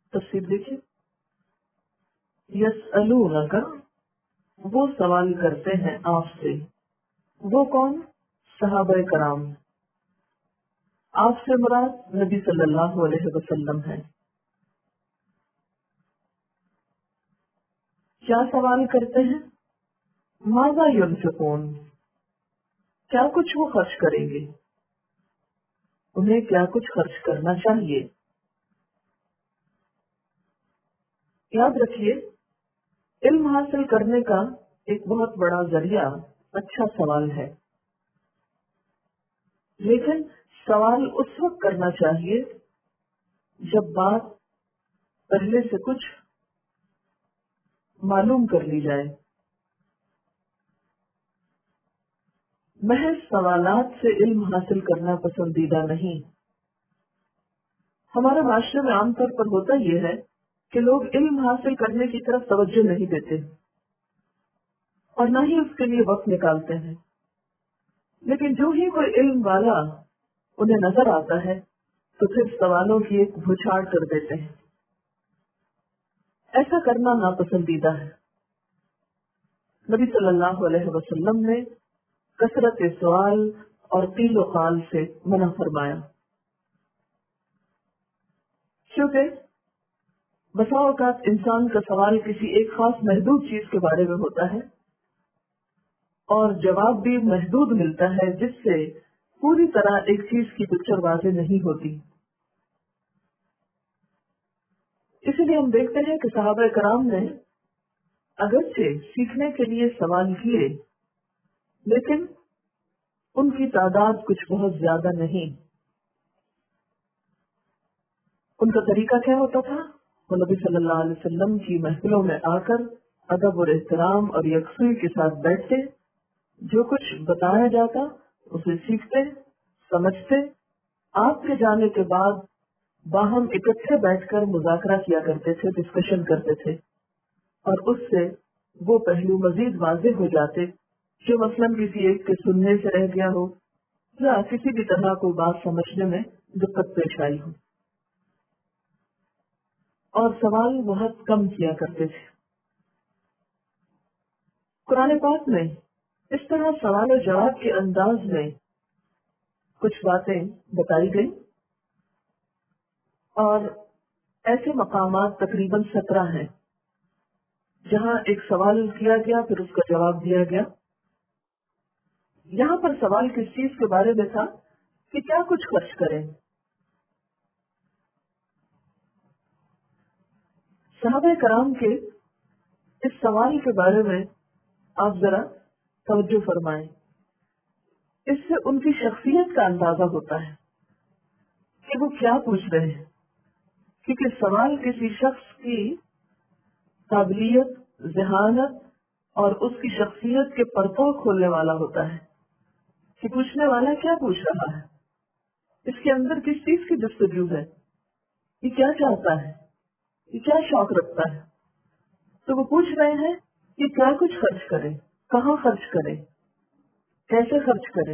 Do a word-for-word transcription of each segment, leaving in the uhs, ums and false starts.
तफसीर देखिए। यसअलूनका, वो सवाल करते हैं आपसे। वो कौन? सहाबा कराम। आपसे मुराद नबी सल्लल्लाहु अलैहि वसल्लम है। क्या सवाल करते हैं? माज़ा युनफिकून, क्या कुछ वो खर्च करेंगे, उन्हें क्या कुछ खर्च करना चाहिए। याद रखिए, इल्म हासिल करने का एक बहुत बड़ा जरिया अच्छा सवाल है, लेकिन सवाल उस वक्त करना चाहिए जब बात पहले से कुछ मालूम कर ली जाए। महज सवालात से इल्म हासिल करना पसंदीदा नहीं। हमारे माशरे में आमतौर पर होता यह है कि लोग इल्म हासिल करने की तरफ तवज्जो नहीं देते और न ही उसके लिए वक्त निकालते हैं, लेकिन जो ही कोई इल्म वाला उन्हें नजर आता है तो फिर सवालों की एक भुछाड़ कर देते हैं। ऐसा करना नापसंदीदा है। नबी सल्लल्लाहु अलैहि वसल्लम ने कसरत सवाल और कीलो काल से मना फरमाया, क्योंकि बसा औकात इंसान का सवाल किसी एक खास महदूद चीज के बारे में होता है और जवाब भी महदूद मिलता है, जिससे पूरी तरह एक चीज की पिक्चर वाज़ेह नहीं होती। इसीलिए हम देखते हैं कि सहाबा कराम ने अगरचे सीखने के लिए सवाल किए, लेकिन उनकी तादाद कुछ बहुत ज्यादा नहीं। उनका तरीका क्या होता था? वो नबी सल्लल्लाहु अलैहि वसल्लम की महफिलों में आकर अदब और एहतराम और यकसुई के साथ बैठते, जो कुछ बताया जाता उसे सीखते, समझते, आपके जाने के बाद बाहम इकट्ठे बैठकर मुज़ाकरा किया करते थे, डिस्कशन करते थे, और उससे वो पहलू मजीद वाज़ेह हो जाते जो मसलन किसी एक के सुनने से रह गया हो या किसी भी तरह को बात समझने में दिक्कत पेश आई हो। और सवाल बहुत कम किया करते थे। कुरान पाक में इस तरह सवाल और जवाब के अंदाज में कुछ बातें बताई गई और ऐसे मकामात तकरीबन सत्रह हैं जहां एक सवाल किया गया फिर उसका जवाब दिया गया। यहाँ पर सवाल किस चीज के बारे में था कि क्या कुछ खर्च करें। सहाबा कराम के इस सवाल के बारे में आप जरा तवज्जो फरमाएं। इससे उनकी शख्सियत का अंदाजा होता है कि वो क्या पूछ रहे हैं, क्योंकि सवाल किसी शख्स की काबिलियत, ज़हानत और उसकी शख्सियत के पर्दा खोलने वाला होता है कि पूछने वाला क्या पूछ रहा है, इसके अंदर किस चीज की जस्तजू है, ये क्या चाहता है, ये क्या शौक रखता है। तो वो पूछ रहे हैं कि क्या कुछ खर्च करें, कहाँ खर्च करें, कैसे खर्च करें।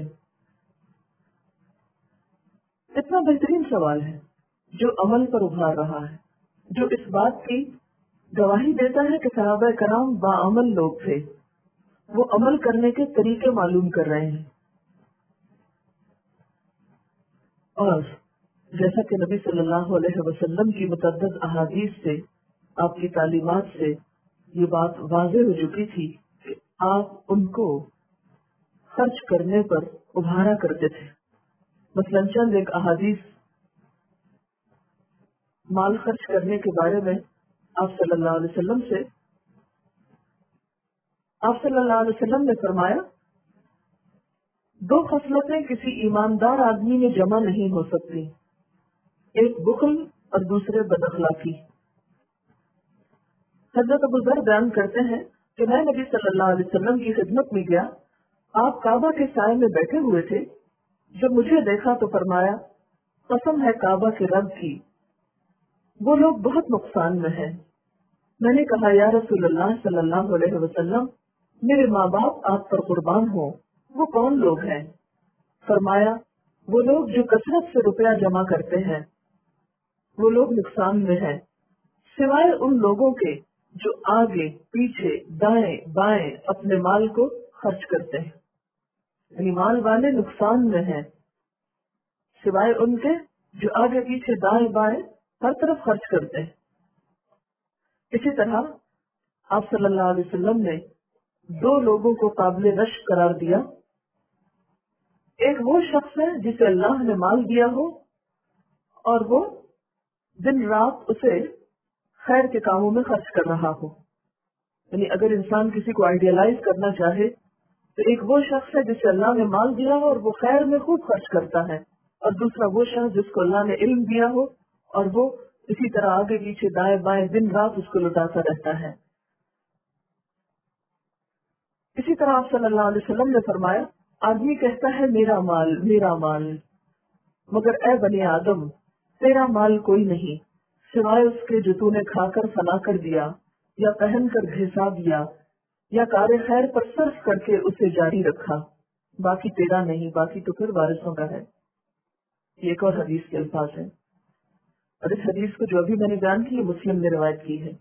इतना बेहतरीन सवाल है जो अमल पर उभार रहा है, जो इस बात की गवाही देता है कि सहाबा कराम बाअमल लोग थे, वो अमल करने के तरीके मालूम कर रहे हैं। और जैसा कि नबी सल्लल्लाहु अलैहि वसल्लम की मुतअद्दिद अहादीस से, आपकी तालीमात से ये बात वाज़ेह हो चुकी थी कि आप उनको खर्च करने पर उभारा करते थे। मसलन चंद एक अहादीस माल खर्च करने के बारे में आप सल्लल्लाहु अलैहि वसल्लम से आप सल्लल्लाहु अलैहि वसल्लम ने फरमाया, दो खसलतें किसी ईमानदार आदमी में जमा नहीं हो सकती, एक बुखल और दूसरे बदअखलाकी। हज़रत अबू ज़र बयान करते हैं कि मैं नबी सल्लल्लाहु अलैहि वसल्लम की खिदमत में गया, आप काबा के साए में बैठे हुए थे। जब मुझे देखा तो फरमाया, कसम है काबा के रब की, वो लोग बहुत नुकसान में हैं। मैंने कहा, या रसूलल्लाह सल्लल्लाहु अलैहि वसल्लम, मेरे माँ बाप आप पर कुर्बान हो, वो कौन लोग हैं? फरमाया, वो लोग जो कसरत से रुपया जमा करते हैं, वो लोग नुकसान में हैं। سوائے ان لوگوں کے جو آگے پیچھے دائیں بائیں اپنے مال کو خرچ کرتے ہیں، یعنی مال والے نقصان میں ہیں، سوائے ان کے جو آگے پیچھے دائیں بائیں ہر طرف خرچ کرتے ہیں۔ اسی طرح آپ صلی اللہ علیہ وسلم نے دو لوگوں کو قابل رشک قرار دیا۔ ایک وہ شخص ہے جسے اللہ نے مال دیا ہو اور وہ دن رات اسے خیر کے کاموں میں خرچ کر رہا ہو، یعنی اگر انسان کسی کو آئیڈیالائز کرنا چاہے تو ایک وہ شخص ہے جسے اللہ نے مال دیا ہو اور وہ خیر میں خوب خرچ کرتا ہے، اور دوسرا وہ شخص جس کو اللہ نے علم دیا ہو اور وہ اسی طرح آگے پیچھے دائیں بائیں دن رات اس کو لٹاتا رہتا ہے۔ اسی طرح آپ صلی اللہ علیہ وسلم نے فرمایا، آدمی کہتا ہے میرا مال میرا مال، مگر اے بنی آدم تیرا مال کوئی نہیں سوائے اس کے جو تو نے کھا کر فنا کر دیا یا پہن کر گھسا دیا یا کار خیر پر صرف کر کے اسے جاری رکھا، باقی تیرا نہیں، باقی تو پھر وارثوں کا ہے۔ یہ ایک اور حدیث کے الفاظ ہیں، اور اس حدیث کو جو ابھی میں نے بیان کی یہ مسلم نے روایت کی ہے۔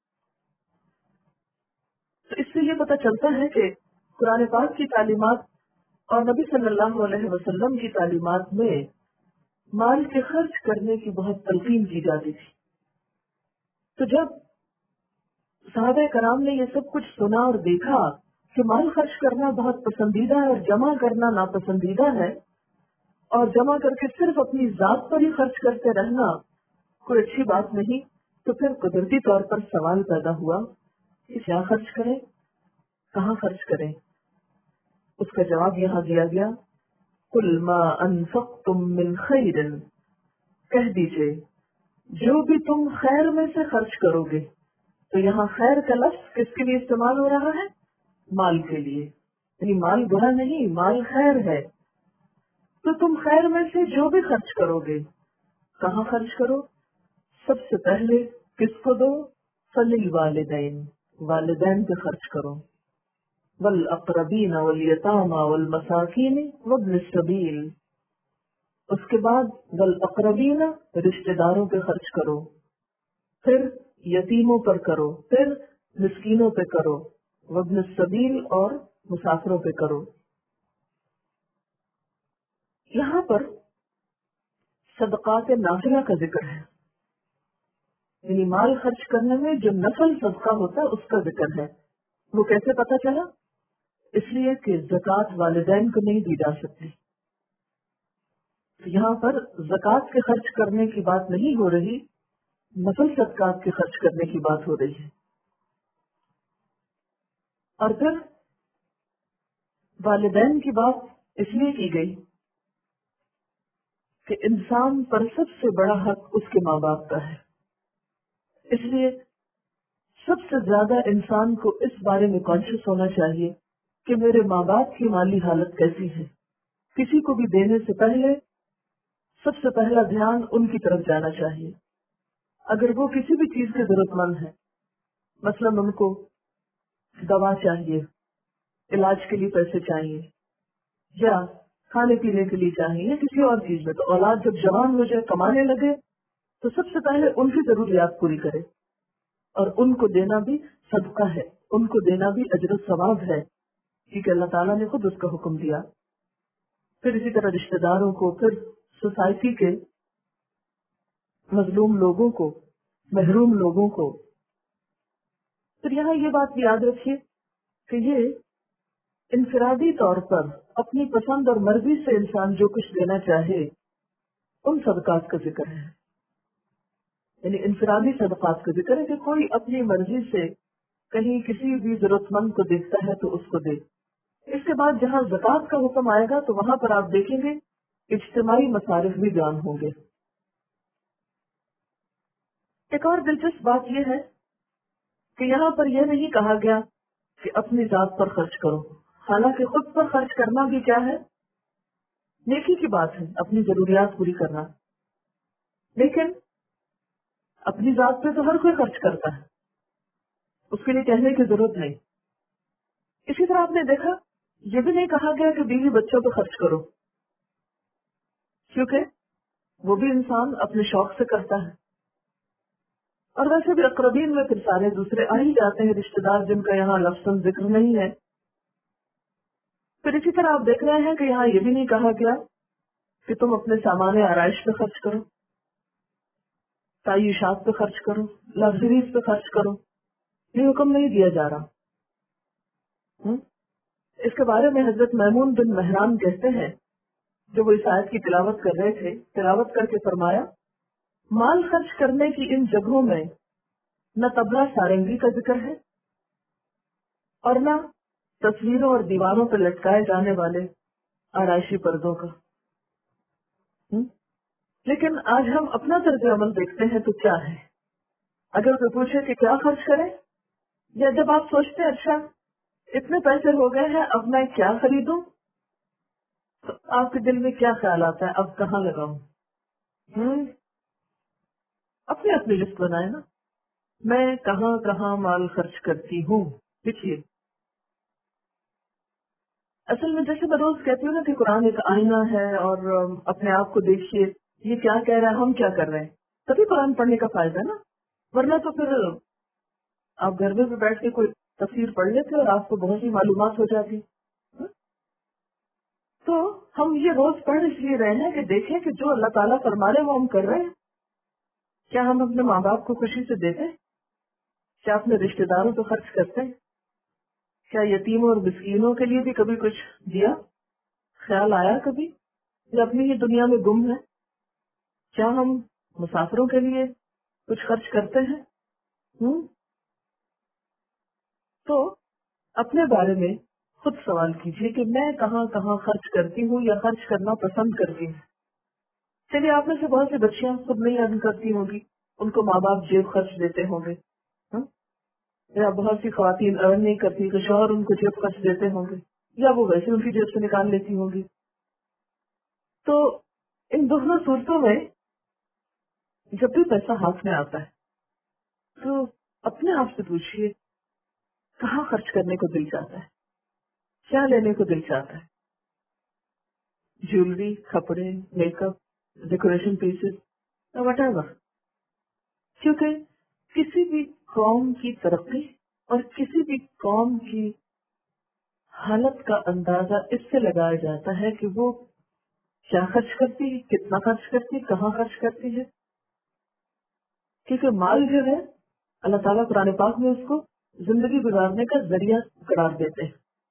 تو اس سے یہ پتہ چلتا ہے کہ قرآن پاک کی تعلیمات اور نبی صلی اللہ علیہ وسلم کی تعلیمات میں مال کے خرچ کرنے کی بہت تلقین کی جاتی تھی۔ تو جب صحابہ کرام نے یہ سب کچھ سنا اور دیکھا کہ مال خرچ کرنا بہت پسندیدہ ہے اور جمع کرنا ناپسندیدہ ہے، اور جمع کر کے صرف اپنی ذات پر ہی خرچ کرتے رہنا کوئی اچھی بات نہیں، تو پھر قدرتی طور پر سوال پیدا ہوا کہ کیا خرچ کریں، کہاں خرچ کریں؟ اس کا جواب یہاں دیا گیا، قل ما انفقتم من خیر، کہہ دیجئے جو بھی تم خیر میں سے خرچ کرو گے۔ تو یہاں خیر کا لفظ کس کے لیے استعمال ہو رہا ہے؟ مال کے لیے، یعنی مال برا نہیں، مال خیر ہے۔ تو تم خیر میں سے جو بھی خرچ کرو گے، کہاں خرچ کرو؟ سب سے پہلے کس کو دو؟ فللوالدین، والدین پہ خرچ کرو، والاقربین والیتامی والمساکین وابن السبیل، اس کے بعد والاقربین رشتہ داروں پہ خرچ کرو، پھر یتیموں پر کرو، پھر مسکینوں پہ کرو، وابن السبیل اور مسافروں پہ کرو۔ یہاں پر صدقات نافلہ کا ذکر ہے، یعنی مال خرچ کرنے میں جو نفل صدقہ ہوتا ہے اس کا ذکر ہے۔ وہ کیسے پتہ چلا؟ اس لیے کہ زکوٰۃ والدین کو نہیں دی جا سکتی۔ یہاں پر زکوٰۃ کے خرچ کرنے کی بات نہیں ہو رہی، نفل صدقات کے خرچ کرنے کی بات ہو رہی ہے۔ اور پھر والدین کی بات اس لیے کی گئی کہ انسان پر سب سے بڑا حق اس کے ماں باپ کا ہے، اس لیے سب سے زیادہ انسان کو اس بارے میں کانشیس ہونا چاہیے کہ میرے ماں باپ کی مالی حالت کیسی ہے۔ کسی کو بھی دینے سے پہلے سب سے پہلا دھیان ان کی طرف جانا چاہیے۔ اگر وہ کسی بھی چیز کے ضرورت مند ہیں، مثلاً ان کو دوا چاہیے، علاج کے لیے پیسے چاہیے، یا کھانے پینے کے لیے چاہیے، یا کسی اور چیز میں، تو اولاد جب جوان ہو جائے، کمانے لگے، تو سب سے پہلے ان کی ضروریات پوری کرے، اور ان کو دینا بھی صدقہ ہے، ان کو دینا بھی اجر و ثواب ہے، کیونکہ اللہ تعالیٰ نے خود اس کا حکم دیا۔ پھر اسی طرح رشتہ داروں کو، پھر سوسائٹی کے مظلوم لوگوں کو، محروم لوگوں کو۔ پھر یہاں یہ بات بھی یاد رکھیے کہ یہ انفرادی طور پر اپنی پسند اور مرضی سے انسان جو کچھ دینا چاہے ان صدقات کا ذکر ہے، یعنی انفرادی صدقات کا ذکر ہے کہ کوئی اپنی مرضی سے کہیں کسی بھی ضرورت مند کو دیکھتا ہے تو اس کو دے۔ اس کے بعد جہاں زکوٰۃ کا حکم آئے گا تو وہاں پر آپ دیکھیں گے اجتماعی مصارف بھی بیان ہوں گے۔ ایک اور دلچسپ بات یہ ہے کہ یہاں پر یہ نہیں کہا گیا کہ اپنی ذات پر خرچ کرو، حالانکہ خود پر خرچ کرنا بھی کیا ہے؟ نیکی کی بات ہے، اپنی ضروریات پوری کرنا، لیکن اپنی ذات پہ تو ہر کوئی خرچ کرتا ہے، اس کے لیے کہنے کی ضرورت نہیں۔ اسی طرح آپ نے دیکھا یہ بھی نہیں کہا گیا کہ بیوی بچوں پہ خرچ کرو، کیونکہ وہ بھی انسان اپنے شوق سے کرتا ہے، اور ویسے بھی اقربین میں پھر سارے دوسرے آ ہی جاتے ہیں رشتے دار جن کا یہاں لفظاً ذکر نہیں ہے. پھر اسی طرح آپ دیکھ رہے ہیں کہ یہاں یہ بھی نہیں کہا گیا کہ تم اپنے سامان آرائش پہ خرچ کرو، تعیشات پہ خرچ کرو، لگژریز پہ خرچ کرو. یہ حکم نہیں دیا جا رہا. ہم؟ اس کے بارے میں حضرت میمون بن مہران کہتے ہیں، جو وہ اس آیت کی تلاوت کر رہے تھے، تلاوت کر کے فرمایا، مال خرچ کرنے کی ان جگہوں میں نہ طبلہ سارنگی کا ذکر ہے اور نہ تصویروں اور دیواروں پر لٹکائے جانے والے آرائشی پردوں کا. ہم؟ لیکن آج ہم اپنا طرز عمل دیکھتے ہیں تو کیا ہے؟ اگر کوئی پوچھے کہ کیا خرچ کریں، یا جب آپ سوچتے ہیں اچھا اتنے پیسے ہو گئے ہیں اب میں کیا خریدوں، تو آپ کے دل میں کیا خیال آتا ہے؟ اب کہاں لگاؤں؟ ہم؟ اپنی اپنی لسٹ بنائے نا. میں کہاں کہاں مال خرچ کرتی ہوں لکھیے. اصل میں جیسے میں روز کہتی ہوں نا کہ قرآن ایک آئینہ ہے، اور اپنے آپ کو دیکھیے یہ کیا کہہ رہا ہے، ہم کیا کر رہے ہیں. تبھی قرآن پڑھنے کا فائدہ ہے نا. ورنہ تو پھر آپ گھر میں بھی بیٹھ کے کوئی تفسیر پڑھ لیتے اور آپ کو بہت سی معلومات ہو جاتی. تو ہم یہ روز پڑھ اس لیے رہے ہیں کہ دیکھیں کہ جو اللہ تعالیٰ فرما رہے وہ ہم کر رہے ہیں. کیا ہم اپنے ماں باپ کو خوشی سے دیتے ہیں؟ کیا اپنے رشتے داروں پہ خرچ کرتے ہیں؟ کیا یتیموں اور مسکینوں کے لیے بھی کبھی کچھ دیا؟ خیال آیا کبھی؟ یا اپنی ہی دنیا میں گم ہے؟ کیا ہم مسافروں کے لیے کچھ خرچ کرتے ہیں؟ ہم؟ تو اپنے بارے میں خود سوال کیجیے کہ میں کہاں کہاں خرچ کرتی ہوں یا خرچ کرنا پسند کرتی ہوں. چلیے آپ میں سے بہت سی بچیاں خود نہیں ارن کرتی ہوں گی، ان کو ماں باپ جیب خرچ دیتے ہوں گے. ہاں؟ یا بہت سی خواتین ارن نہیں کرتی تو شوہر ان کو جیب خرچ دیتے ہوں گے، یا وہ ویسے ان کی جیب سے نکال لیتی ہوں گی. تو ان دونوں صورتوں میں جب بھی پیسہ ہاتھ میں آتا ہے تو اپنے آپ سے پوچھیے کہاں خرچ کرنے کو دل چاہتا ہے، کیا لینے کو دل چاہتا ہے. جیولری، کپڑے، makeup, decoration pieces, whatever. کیونکہ کسی بھی قوم کی ترقی اور کسی بھی قوم کی حالت کا اندازہ اس سے لگایا جاتا ہے کہ وہ کیا خرچ کرتی ہے، کتنا خرچ کرتی ہے، کہاں خرچ کرتی ہے. کیونکہ مال جو ہے اللہ تعالیٰ قرآن پاک میں اس کو زندگی گزارنے کا ذریعہ قرار دیتے ہیں.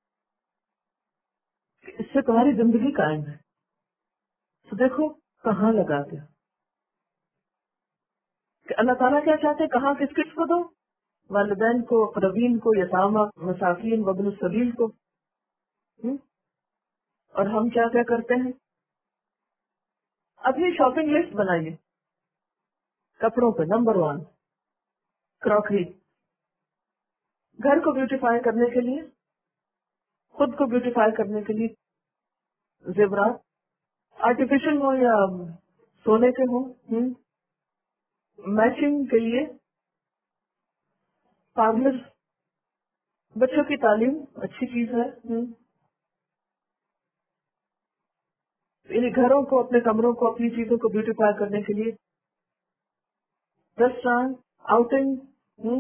اس سے تمہاری زندگی قائم ہے، تو دیکھو کہاں لگا دیا. کہ اللہ تعالیٰ کیا چاہتے ہیں، کہاں کس کس کو دو؟ والدین کو، اقربین کو، یتامہ، مساکین، وابن السبیل کو. ہم؟ اور ہم کیا کیا کرتے ہیں؟ اپنی شاپنگ لسٹ بنائیے. کپڑوں پہ نمبر ون کراکری. گھر کو بیوٹیفائی کرنے کے لیے، خود کو بیوٹیفائی کرنے کے لیے زیورات آرٹیفیشل ہو یا سونے کے ہوں. میچنگ کے لیے پارلر. بچوں کی تعلیم اچھی چیز ہے. یعنی گھروں کو، اپنے کمروں کو، اپنی چیزوں کو بیوٹیفائی کرنے کے لیے ریسٹورانٹ، آؤٹنگ.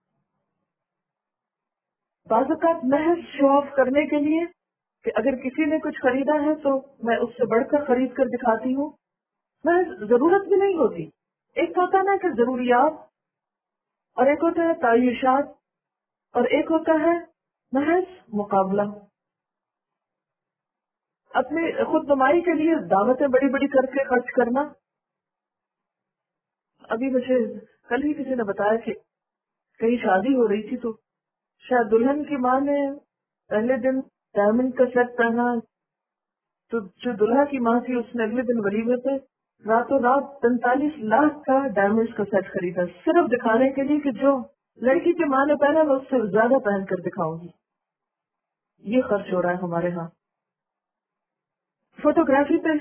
بعض اوقات محض شو آف کرنے کے لیے کہ اگر کسی نے کچھ خریدا ہے تو میں اس سے بڑھ کر خرید کر دکھاتی ہوں. محض ضرورت بھی نہیں ہوتی. ایک ہوتا ہے نا کہ ضروریات، اور ایک ہوتا ہے تعیشات، اور ایک ہوتا ہے محض مقابلہ. اپنی خود نمائی کے لیے دعوتیں بڑی بڑی کر کے خرچ کرنا. ابھی مجھے کل ہی کسی نے بتایا کہ کہیں شادی ہو رہی تھی تو شاید دلہن کی ماں نے پہلے دن ڈائمنڈ کا سیٹ پہنا، تو جو دلہا کی ماں تھی اس نے اگلے دن ولیمے پہ راتوں رات پینتالیس لاکھ کا ڈائمنڈ کا سیٹ خریدا، صرف دکھانے کے لیے کہ جو لڑکی کی ماں نے پہنا میں اس سے زیادہ پہن کر دکھاؤں گی. یہ خرچ ہو رہا ہے ہمارے ہاں. فوٹوگرافی پہ،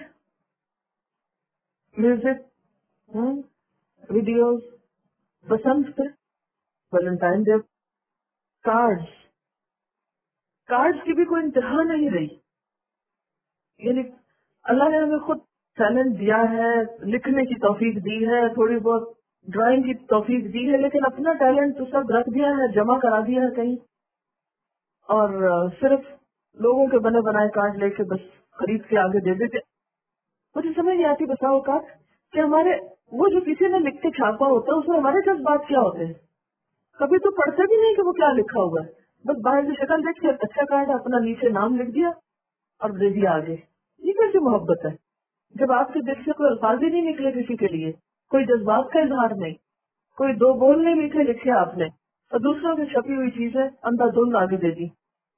میوزک، ویڈیوز، بسنت پہ، ویلنٹائن ڈے، کارڈز. کارڈز کی بھی کوئی انتہا نہیں رہی. یعنی اللہ نے ہمیں خود ٹیلنٹ دیا ہے، لکھنے کی توفیق دی ہے، تھوڑی بہت ڈرائنگ کی توفیق دی ہے، لیکن اپنا ٹیلنٹ تو سب رکھ دیا ہے، جمع کرا دیا ہے کہیں، اور صرف لوگوں کے بنے بنائے کارڈ لے کے بس خرید کے آگے دے دیتے. مجھے سمجھ نہیں آتی بسا اوقات کہ ہمارے وہ جو کسی نے لکھ کے چھاپا ہوتا ہے اس میں ہمارے جذبات کیا ہوتے ہیں. کبھی تو پڑھتے بھی نہیں کہ وہ کیا لکھا ہوا ہے، بس باہر سے شکل دیکھ کے اچھا کارڈ اپنا نیچے نام لکھ دیا اور دے دیا آگے. یہ کیسی محبت ہے جب آپ کے دل سے کوئی الفاظ ہی نہیں نکلے کسی کے لیے، کوئی جذبات کا اظہار نہیں، کوئی دو بول نہیں میٹھے لکھے آپ نے، اور دوسروں کی چھپی ہوئی چیزیں اندھا دھند آگے دے دی.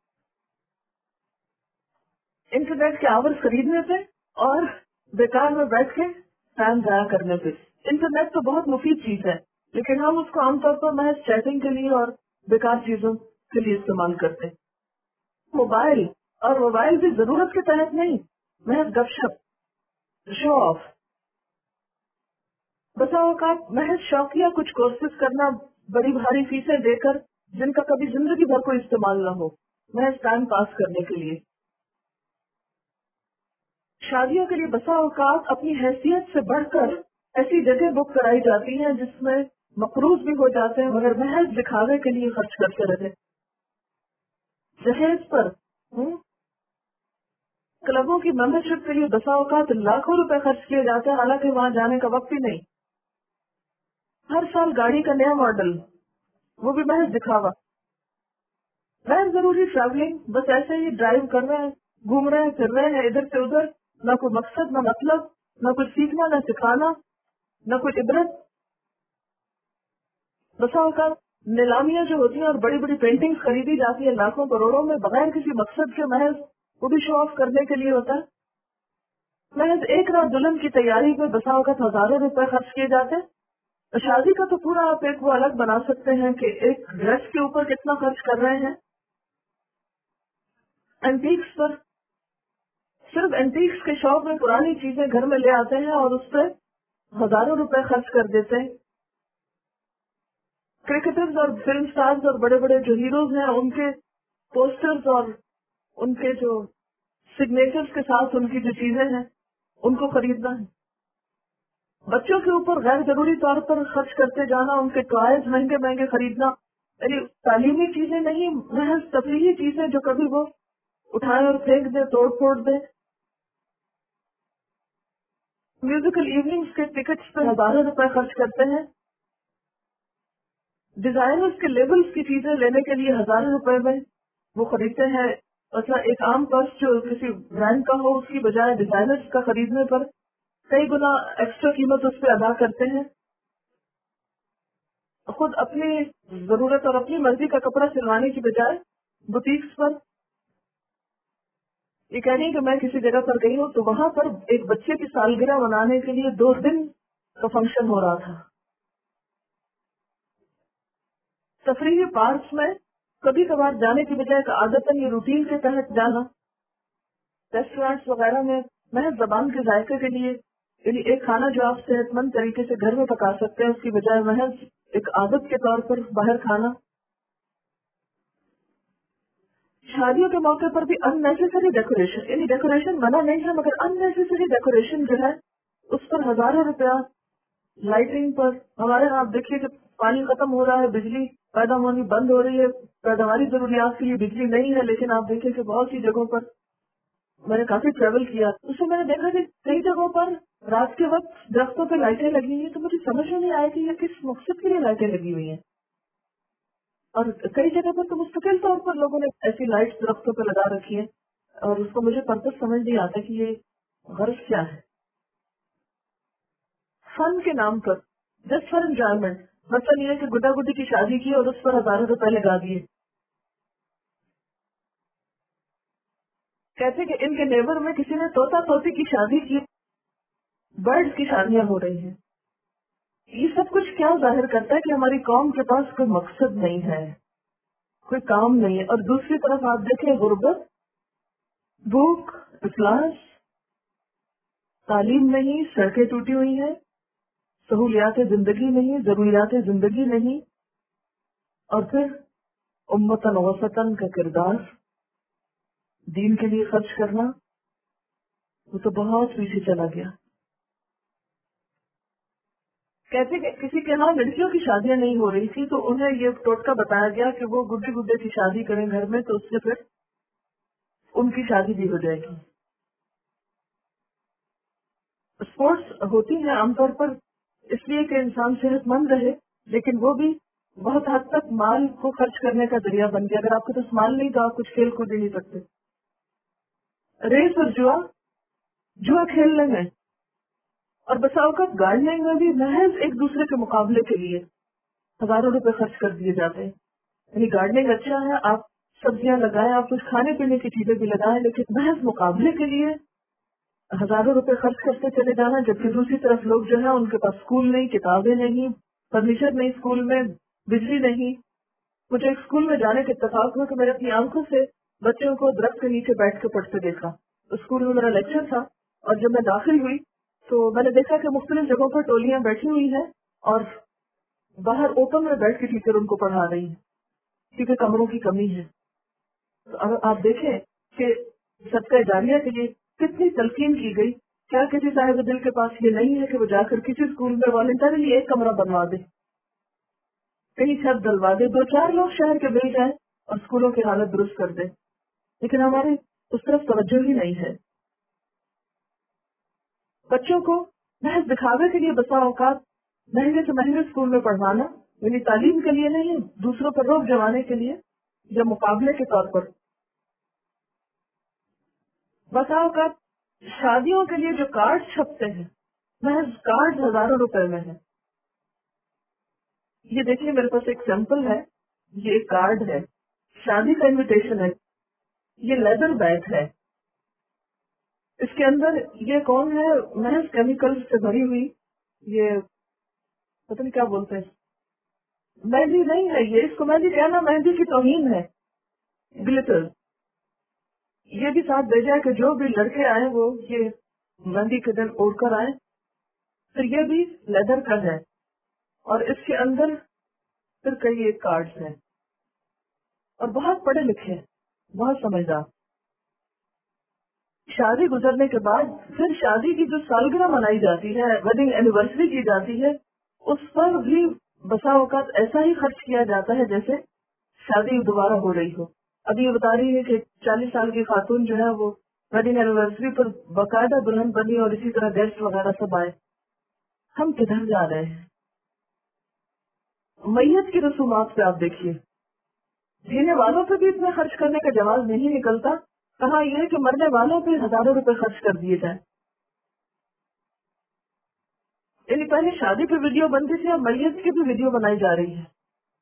انٹرنیٹ کے آورز خریدنے پہ اور بیکار میں بیٹھ کے ٹائم ضائع کرنے پہ. انٹرنیٹ تو بہت مفید چیز ہے، لیکن ہم اس کو عام طور پر محض چیٹنگ کے لیے اور بیکار چیزوں کے لیے استعمال کرتے ہیں. موبائل اور موبائل بھی ضرورت کے تحت نہیں، محض گپ شپ، شو آف. بسا اوقات محض شوقیہ کچھ کورسز کرنا بڑی بھاری فیسیں دے کر جن کا کبھی زندگی بھر کوئی استعمال نہ ہو، محض ٹائم پاس کرنے کے لیے. شادیوں کے لیے بسا اوقات اپنی حیثیت سے بڑھ کر ایسی جگہ بک کرائی جاتی ہیں جس میں مقروض بھی ہو جاتے ہیں مگر محض دکھاوے کے لیے خرچ کرتے رہتے. جہیز پر کلبوں کی ممبرشپ کے لیے بسا اوقات لاکھوں روپے خرچ کیے جاتے ہیں، حالانکہ وہاں جانے کا وقت ہی نہیں. ہر سال گاڑی کا نیا ماڈل، وہ بھی محض دکھاوا. غیر ضروری ٹریولنگ، بس ایسے ہی ڈرائیو کر رہے ہیں، گھوم رہے ہیں، پھر رہے ہیں ادھر سے ادھر، نہ کوئی مقصد نہ مطلب، نہ کچھ سیکھنا نہ سکھانا، نہ کوئی عبرت. بسا اوقات نیلامیاں جو ہوتی ہیں اور بڑی بڑی پینٹنگ خریدی جاتی ہیں لاکھوں کروڑوں میں بغیر کسی مقصد کے، محض وہ بھی شو آف کرنے کے لیے ہوتا ہے. محض ایک رات دلہن کی تیاری پہ بسا اوقات ہزاروں روپے خرچ کیے جاتے ہیں. شادی کا تو پورا آپ ایک وہ الگ بنا سکتے ہیں کہ ایک ڈریس کے اوپر کتنا خرچ کر رہے ہیں. اینٹیکس پر، صرف اینٹیکس کے شوق میں پرانی چیزیں گھر میں لے آتے ہیں اور اس پہ ہزاروں روپے خرچ کر دیتے ہیں. کرکٹرز اور فلم سٹارز اور بڑے بڑے جو ہیروز ہیں ان کے پوسٹرز اور ان کے جو سگنیچرز کے ساتھ ان کی جو چیزیں ہیں ان کو خریدنا ہے. بچوں کے اوپر غیر ضروری طور پر خرچ کرتے جانا، ان کے ٹوائز مہنگے مہنگے خریدنا، یعنی تعلیمی چیزیں نہیں، محض تفریحی چیزیں جو کبھی وہ اٹھائے اور پھینک دے، توڑ پھوڑ دے. میوزیکل ایوننگز کے ٹکٹس پہ ہزاروں روپے خرچ کرتے ہیں. ڈیزائنرز کے لیبلز کی چیزیں لینے کے لیے ہزاروں روپے میں وہ خریدتے ہیں. اچھا، ایک عام پرس جو کسی برانڈ کا ہو اس کی بجائے ڈیزائنرز کا خریدنے پر کئی گنا ایکسٹرا قیمت اس پہ ادا کرتے ہیں. خود اپنی ضرورت اور اپنی مرضی کا کپڑا سلوانے کی بجائے بوتیکس پر یہ کہہ رہی کہ میں کسی جگہ پر گئی ہوں تو وہاں پر ایک بچے کی سالگرہ منانے کے لیے دو دن کا فنکشن ہو رہا تھا. تفریحی پارکس میں کبھی کبھار جانے کی بجائے عادتاً یہ روٹین کے تحت جانا. ریسٹورینٹس وغیرہ میں محض زبان کے ذائقے کے لیے، یعنی ایک کھانا جو آپ صحت مند طریقے سے گھر میں پکا سکتے ہیں اس کی بجائے محض ایک عادت کے طور پر باہر کھانا. شادیوں کے موقع پر بھی ان نیسیسری ڈیکوریشن، یعنی ڈیکوریشن منع نہیں ہے مگر ان نیسیسری ڈیکوریشن جو ہے اس پر ہزاروں روپیہ. لائٹنگ پر ہمارے یہاں آپ دیکھیے کہ پانی ختم ہو رہا ہے، بجلی پیدا ہونی بند ہو رہی ہے، پیداواری ضروریات کے لیے بجلی نہیں ہے، لیکن آپ دیکھیں کہ بہت سی جگہوں پر میں نے کافی ٹریول کیا، اس میں میں نے دیکھا کہ کئی جگہوں پر رات کے وقت درختوں پہ لائٹیں لگی ہوئی ہیں. تو مجھے سمجھ میں نہیں آیا کہ یہ کس مقصد کے لیے لائٹیں لگی ہوئی ہیں. اور کئی جگہ پر تو مستقل طور پر لوگوں نے ایسی لائٹس درختوں پہ لگا رکھی ہے اور اس کو مجھے پرپس سمجھ نہیں آتا کہ یہ غرض کیا ہے. فن کے نام پر، جسٹ فار انجوائمنٹ، مطلب یہ ہے کہ گڈا گڈی کی شادی کی اور اس پر ہزاروں روپے لگا دیے. کہتے کہ ان کے نیبر میں کسی نے طوطا طوطی کی شادی کی، برڈز کی شادیاں ہو رہی ہیں. یہ سب کچھ کیا ظاہر کرتا ہے کہ ہماری قوم کے پاس کوئی مقصد نہیں ہے، کوئی کام نہیں ہے. اور دوسری طرف آپ دیکھیں غربت، بھوک، افلاس، تعلیم نہیں، سڑکیں ٹوٹی ہوئی ہیں، سہولیات زندگی نہیں، ضروریات زندگی نہیں، اور پھر امتن وسطن کا کردار دین کے لیے خرچ کرنا وہ تو بہت پیچھے چلا گیا. کہتے کہ کسی کے یہاں لڑکیوں کی شادیاں نہیں ہو رہی تھی تو انہیں یہ ٹوٹکا بتایا گیا کہ وہ گڈے گڈے کی شادی کریں گھر میں تو اس سے پھر ان کی شادی بھی ہو جائے گی. اسپورٹس ہوتی ہیں عام طور پر اس لیے کہ انسان صحت مند رہے، لیکن وہ بھی بہت حد تک مال کو خرچ کرنے کا ذریعہ بن گیا. اگر آپ کے پاس مال نہیں تو آپ کچھ کھیل کود ہی نہیں سکتے. ریس اور جوا جوا کھیلنے میں اور بسا اوقات گارڈننگ میں بھی محض ایک دوسرے کے مقابلے کے لیے ہزاروں روپے خرچ کر دیے جاتے ہیں. یعنی گارڈننگ اچھا ہے، آپ سبزیاں لگائیں، آپ کچھ کھانے پینے کی چیزیں بھی لگائیں، لیکن محض مقابلے کے لیے ہزاروں روپے خرچ کرتے چلے جانا. جبکہ دوسری طرف لوگ جو ہے ان کے پاس اسکول نہیں، کتابیں نہیں، فرنیچر نہیں، اسکول میں بجلی نہیں. مجھے ایک اسکول میں جانے کے اتفاق ہوا کہ میں نے اپنی آنکھوں سے بچوں کو درخت کے نیچے بیٹھ کے پڑھتے دیکھا. اسکول میں میرا لیکچر تھا اور جب میں داخل ہوئی تو میں نے دیکھا کہ مختلف جگہوں پر ٹولیاں بیٹھی ہوئی ہیں اور باہر اوپن میں بیٹھ کے ٹیچر ان کو پڑھا رہی ہیں کیونکہ کمروں کی کمی ہے. تو اگر آپ دیکھیں کہ صدقہ جاریہ کے لیے کتنی تلقین کی گئی، کیا کسی صاحب دل کے پاس یہ نہیں ہے کہ وہ جا کر کسی اسکول میں والنٹرلی ایک کمرہ بنوا دے، کہیں چھت ڈلوا دے، دو چار لوگ شہر کے مل جائیں اور اسکولوں کی حالت درست کر دے. لیکن ہماری اس طرف توجہ ہی نہیں ہے. بچوں کو محض دکھاوے کے لیے بسا اوقات مہنگے سے مہنگے اسکول میں پڑھوانا، یعنی تعلیم کے لیے نہیں، دوسروں پر روک جمانے کے لیے یا مقابلے کے طور پر. بسا اوقات شادیوں کے لیے جو کارڈ چھپتے ہیں محض کارڈ ہزاروں روپے میں ہے. یہ دیکھیے میرے پاس ایک سیمپل ہے، یہ ایک کارڈ ہے، شادی کا انویٹیشن ہے، یہ لیدر بیگ ہے. اس کے اندر یہ کون ہے، محض کیمیکل سے بھری ہوئی، یہ پتہ نہیں کیا بولتے ہیں، مہندی نہیں ہے یہ، اس کو مہندی کہنا مہندی کی توہین ہے. گلٹر یہ بھی ساتھ بھیجا ہے کہ جو بھی لڑکے آئے وہ یہ مہندی کے دن اوڑھ کر آئے. پھر یہ بھی لیدر کا ہے اور اس کے اندر پھر کئی ایک کارڈز ہیں اور بہت پڑھے لکھے، بہت سمجھدار. شادی گزرنے کے بعد پھر شادی کی جو سالگرہ منائی جاتی ہے، ویڈنگ اینیورسری کی جاتی ہے، اس پر بھی بسا اوقات ایسا ہی خرچ کیا جاتا ہے جیسے شادی دوبارہ ہو رہی ہو. ابھی یہ بتا رہی ہے کہ چالیس سال کی خاتون جو ہے وہ ویڈنگ اینیورسری پر باقاعدہ دلہن بنی اور اسی طرح گیسٹ وغیرہ سب آئے. ہم کدھر جا رہے ہیں؟ میت کی رسومات پہ آپ دیکھیے، جینے والوں پہ بھی اتنے خرچ کرنے کا جواز نہیں نکلتا. کہا یہ کہ مرنے والوں پہ ہزاروں روپے خرچ کر دیے جائیں. یعنی پہلے شادی پہ ویڈیو بنتی تھی، اب میت کی بھی ویڈیو بنائی جا رہی ہے.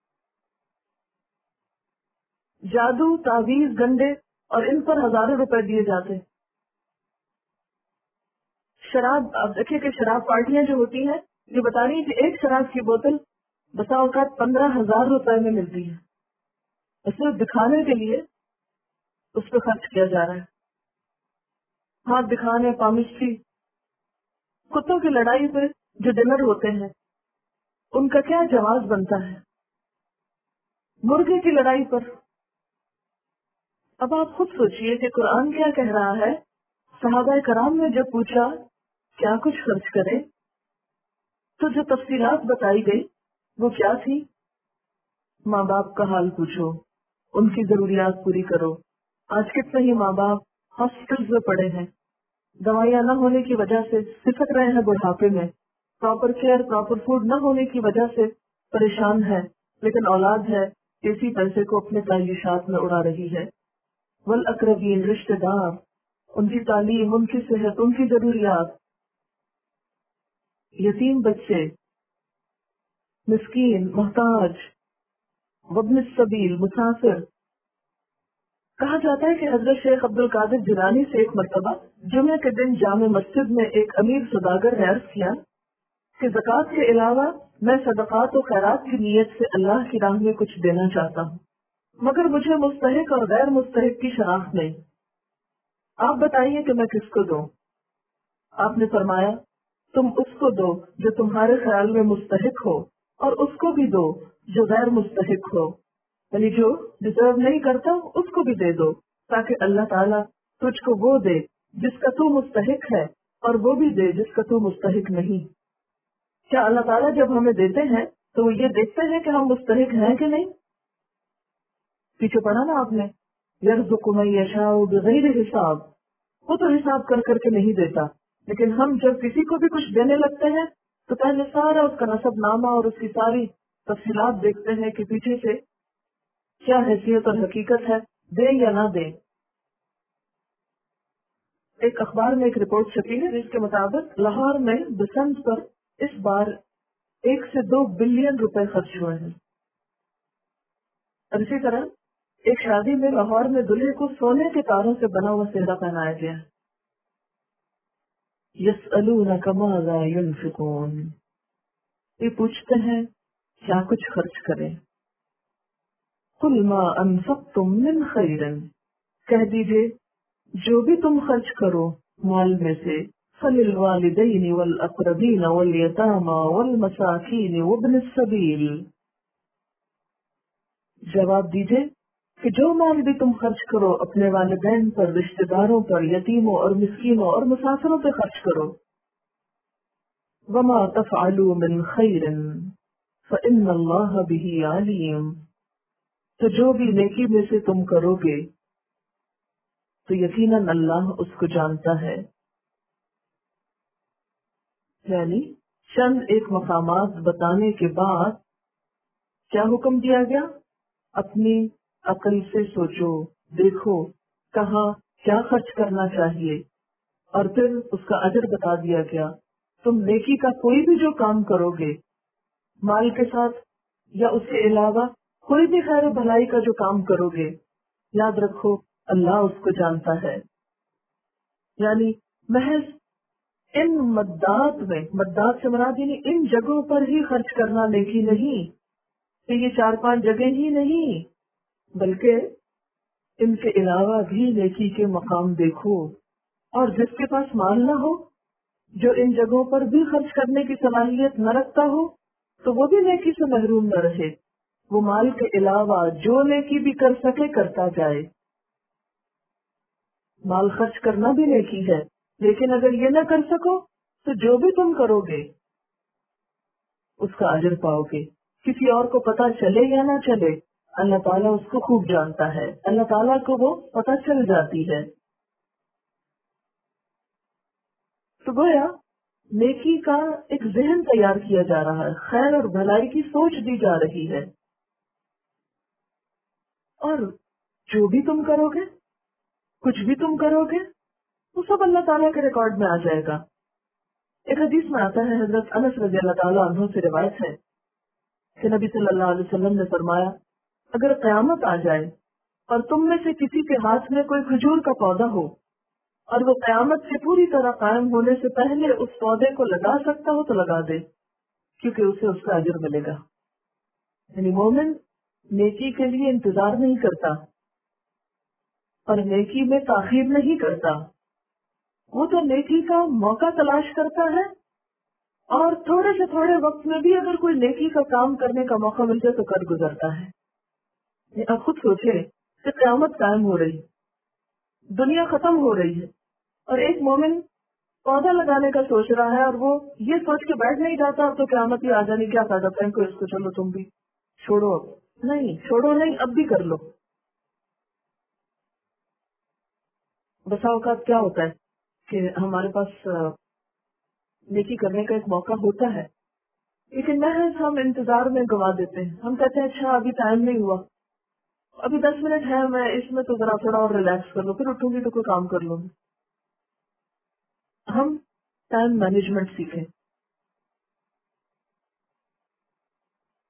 جادو، تعویذ، گنڈے اور ان پر ہزاروں روپے دیے جاتے. شراب، آپ دیکھیے کہ شراب پارٹیاں جو ہوتی ہیں یہ بتا رہی کہ ایک شراب کی بوتل بسا اوقات پندرہ ہزار روپے میں ملتی ہے. صرف دکھانے کے لیے اس پہ خرچ کیا جا رہا ہے. ہاتھ دکھانے، پامسٹری، کتوں کی لڑائی پہ جو ڈنر ہوتے ہیں ان کا کیا جواز بنتا ہے، مرغے کی لڑائی پر. اب آپ خود سوچئے کہ قرآن کیا کہہ رہا ہے. صحابہ کرام نے جب پوچھا کیا کچھ خرچ کرے تو جو تفصیلات بتائی گئی وہ کیا تھی؟ ماں باپ کا حال پوچھو، ان کی ضروریات پوری کرو. آج کتنے ہی ماں باپ ہاسپٹل میں پڑے ہیں، دوائیاں نہ ہونے کی وجہ سے سسک رہے ہیں بڑھاپے میں، پراپر کیئر، پراپر فوڈ نہ ہونے کی وجہ سے پریشان ہے، لیکن اولاد ہے اسی پیسے کو اپنے تعیشات میں اڑا رہی ہے. والاقربین، رشتے دار، ان کی تعلیم، ان کی صحت، ان کی ضروریات، یتیم بچے، مسکین، محتاج، وابن السبیل، مسافر. کہا جاتا ہے کہ حضرت شیخ عبد القادر جیلانی سے ایک مرتبہ جمعے کے دن جامع مسجد میں ایک امیر سوداگر نے عرض کیا کہ زکوٰۃ کے علاوہ میں صدقات و خیرات کی نیت سے اللہ کی راہ میں کچھ دینا چاہتا ہوں، مگر مجھے مستحق اور غیر مستحق کی شناخت نہیں. آپ بتائیے کہ میں کس کو دوں؟ آپ نے فرمایا تم اس کو دو جو تمہارے خیال میں مستحق ہو، اور اس کو بھی دو جو غیر مستحق ہو، یعنی جو ڈیزرو نہیں کرتا اس کو بھی دے دو، تاکہ اللہ تعالیٰ تجھ کو وہ دے جس کا تو مستحق ہے اور وہ بھی دے جس کا تو مستحق نہیں. کیا اللہ تعالیٰ جب ہمیں دیتے ہیں تو وہ یہ دیکھتے ہیں کہ ہم مستحق ہیں کہ نہیں؟ پیچھے پڑھا نا آپ نے، یرزق من یشاء بغیر حساب، وہ تو حساب کر کر کے نہیں دیتا، لیکن ہم جب کسی کو بھی کچھ دینے لگتے ہیں تو پہلے سارا اس کا نسب نامہ اور اس کی ساری تفصیلات دیکھتے ہیں کہ پیچھے سے کیا حیثیت اور حقیقت ہے، دے یا نہ دے۔ ایک اخبار میں ایک رپورٹ چھپی ہے جس کے مطابق لاہور میں بسنت پر اس بار ایک سے دو بلین روپے خرچ ہوئے ہیں، اور اسی طرح ایک شادی میں لاہور میں دلہے کو سونے کے تاروں سے بنا ہوا سہرا پہنایا گیا۔ یسألونک ماذا ینفقون، یہ پوچھتے ہیں کیا کچھ خرچ کریں۔ قل ما انفقتم من خیر، کہہ دیجئے جو بھی تم خرچ کرو مال میں سے، فللوالدین والاقربین والیتامی والمساکین وابن السبیل، جواب دیجئے کہ جو مال بھی تم خرچ کرو اپنے والدین پر، رشتہ داروں پر، یتیموں اور مسکینوں اور مسافروں پہ خرچ کرو۔ وما تفعلوا من خیر فإن اللہ بہ علیم، تو جو بھی نیکی میں سے تم کرو گے تو یقیناً اللہ اس کو جانتا ہے۔ یعنی چند ایک مقامات بتانے کے بعد کیا حکم دیا گیا؟ اپنی عقل سے سوچو، دیکھو کہاں کیا خرچ کرنا چاہیے، اور پھر اس کا اجر بتا دیا گیا۔ تم نیکی کا کوئی بھی جو کام کرو گے مال کے ساتھ یا اس کے علاوہ کوئی بھی خیر و بھلائی کا جو کام کرو گے، یاد رکھو اللہ اس کو جانتا ہے۔ یعنی محض ان مدات میں، مدات سے مراد یعنی ان جگہوں پر ہی خرچ کرنا نیکی نہیں کہ یہ چار پانچ جگہ ہی نہیں، بلکہ ان کے علاوہ بھی نیکی کے مقام دیکھو۔ اور جس کے پاس مال نہ ہو، جو ان جگہوں پر بھی خرچ کرنے کی صلاحیت نہ رکھتا ہو، تو وہ بھی نیکی سے محروم نہ رہے، وہ مال کے علاوہ جو نیکی بھی کر سکے کرتا جائے۔ مال خرچ کرنا بھی نیکی ہے، لیکن اگر یہ نہ کر سکو تو جو بھی تم کرو گے اس کا اجر پاؤ گے۔ کسی اور کو پتا چلے یا نہ چلے، اللہ تعالیٰ اس کو خوب جانتا ہے، اللہ تعالیٰ کو وہ پتا چل جاتی ہے۔ تو گویا نیکی کا ایک ذہن تیار کیا جا رہا ہے، خیر اور بھلائی کی سوچ دی جا رہی ہے، اور جو بھی تم کرو گے، کچھ بھی تم کرو گے، وہ سب اللہ تعالیٰ کے ریکارڈ میں آ جائے گا۔ ایک حدیث میں آتا ہے، حضرت انس رضی اللہ تعالیٰ عنہ سے روایت ہے کہ نبی صلی اللہ علیہ وسلم نے فرمایا، اگر قیامت آ جائے اور تم میں سے کسی کے ہاتھ میں کوئی کھجور کا پودا ہو اور وہ قیامت سے پوری طرح قائم ہونے سے پہلے اس پودے کو لگا سکتا ہو تو لگا دے، کیونکہ اسے اس کا اجر ملے گا۔ یعنی مومن نیکی کے لیے انتظار نہیں کرتا اور نیکی میں تاخیر نہیں کرتا، وہ تو نیکی کا موقع تلاش کرتا ہے، اور تھوڑے سے تھوڑے وقت میں بھی اگر کوئی نیکی کا کام کرنے کا موقع مل جائے تو کر گزرتا ہے۔ آپ خود سوچیں کہ قیامت قائم ہو رہی، دنیا ختم ہو رہی ہے، اور ایک مومن پودا لگانے کا سوچ رہا ہے، اور وہ یہ سوچ کے بیٹھ نہیں جاتا اب تو قیامت ہی آ جانی، کیا فائدہ، پھینکو اس کو، چلو تم بھی چھوڑو، اب نہیں چھوڑو نہیں، اب بھی کر لو۔ بسا اوقات کیا ہوتا ہے کہ ہمارے پاس نیکی کرنے کا ایک موقع ہوتا ہے، لیکن محض ہم انتظار میں گوا دیتے ہیں۔ ہم کہتے ہیں اچھا ابھی ٹائم نہیں ہوا، ابھی دس منٹ ہے، میں اس میں تو ذرا تھوڑا اور ریلیکس کر لوں، پھر اٹھوں گی تو کوئی کام کر لوں گی۔ ہم ٹائم مینجمنٹ سیکھیں،